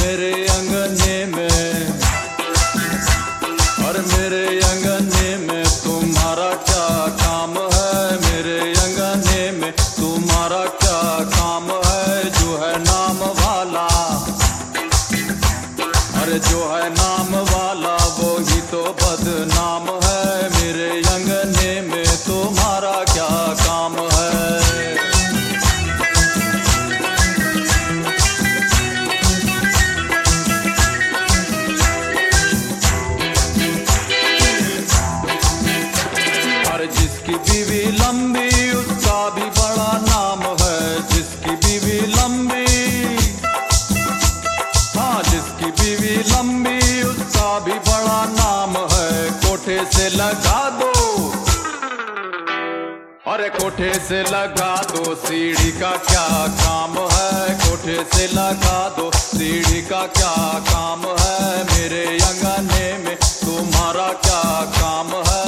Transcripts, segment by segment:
मेरे अंगने में, और मेरे अंगने में तुम्हारा क्या काम है? मेरे अंगने में तुम्हारा क्या काम है? जो है नाम वाला, अरे जो है नाम वाला वो ही तो बदनाम है। मेरे अंगने में तुम्हारा क्या काम है? जिसकी बीवी लंबी उसका भी बड़ा नाम है। जिसकी बीवी लंबी, हाँ जिसकी बीवी लंबी उसका भी बड़ा नाम है। कोठे से लगा दो, अरे कोठे से लगा दो, सीढ़ी का क्या काम है? कोठे से लगा दो, सीढ़ी का क्या काम है? मेरे अंगने में तुम्हारा क्या काम है?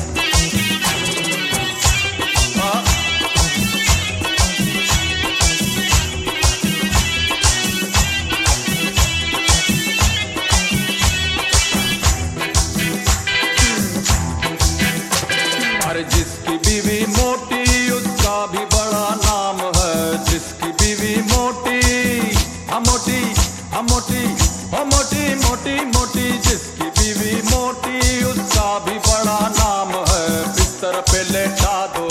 जिसकी बीवी मोटी उसका भी बड़ा नाम है। जिसकी बीवी मोटी, हम मोटी, हम मोटी, हम मोटी मोटी मोटी, जिसकी बीवी मोटी उसका भी बड़ा नाम है। बिस्तर पे लेटा दो,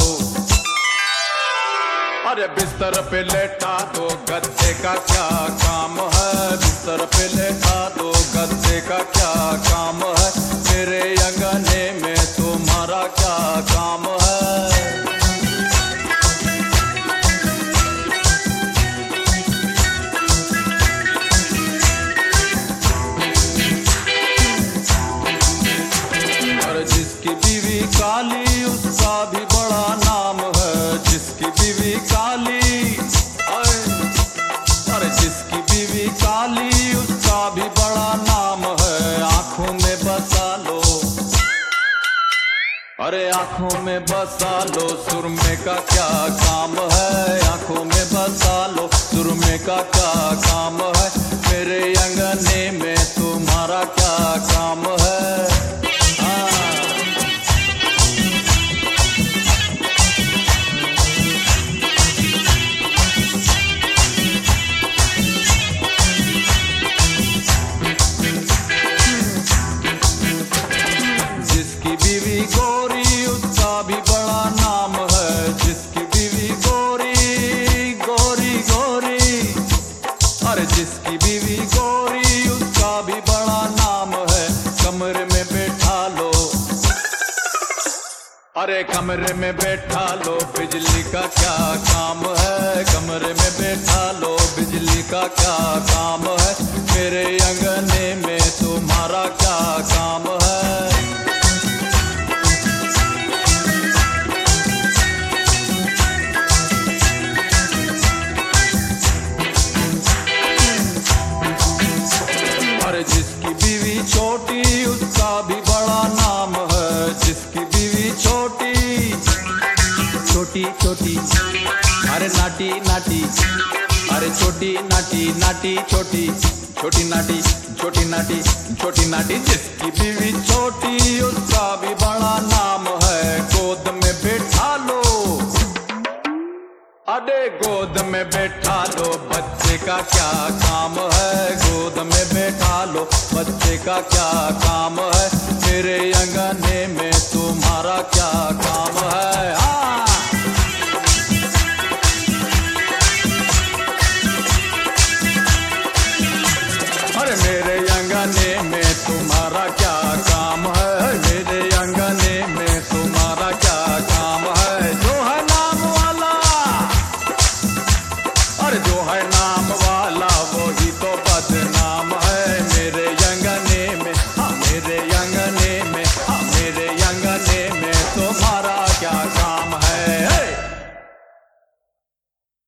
अरे बिस्तर पे लेटा दो, गद्दे का क्या काम है? बिस्तर पे लेटा दो, गद्दे का क्या काम है? मेरे अंगने में तुम्हारा क्या काम है? और जिसकी बीवी काली उसका भी बड़ा नाम है। जिसकी बीवी काली, अरे जिसकी बीवी काली उसका भी बड़ा नाम है। आंखों में बसा लो, अरे आंखों में बसा लो, सुरमे का क्या काम है? आंखों में बसा लो, सुरमे का क्या काम है? मेरे अंगने में तुम्हारा क्या काम है? जिसकी बीवी गोरी उसका भी बड़ा नाम है। जिसकी बीवी गोरी, गोरी गोरी, अरे जिसकी बीवी गोरी उसका भी बड़ा नाम है। कमरे में बैठा लो, अरे कमरे में बैठा लो, बिजली का क्या काम है? कमरे में बैठा लो, बिजली का क्या काम है? मेरे अंगने में तुम्हारा क्या काम है? जिसकी बीवी छोटी उसका भी बड़ा नाम है। जिसकी बीवी छोटी, छोटी छोटी, अरे नाटी नाटी, अरे छोटी नाटी नाटी छोटी, छोटी नाटी, छोटी नाटी, छोटी नाटी। जिसकी बीवी छोटी उसका भी बड़ा नाम है। गोद में बैठा लो, अरे गोद में बैठा लो, बच्चे का क्या काम है? गोद में बैठा लो, बच्चे का क्या काम है? मेरे अंगने में तुम्हारा क्या काम है?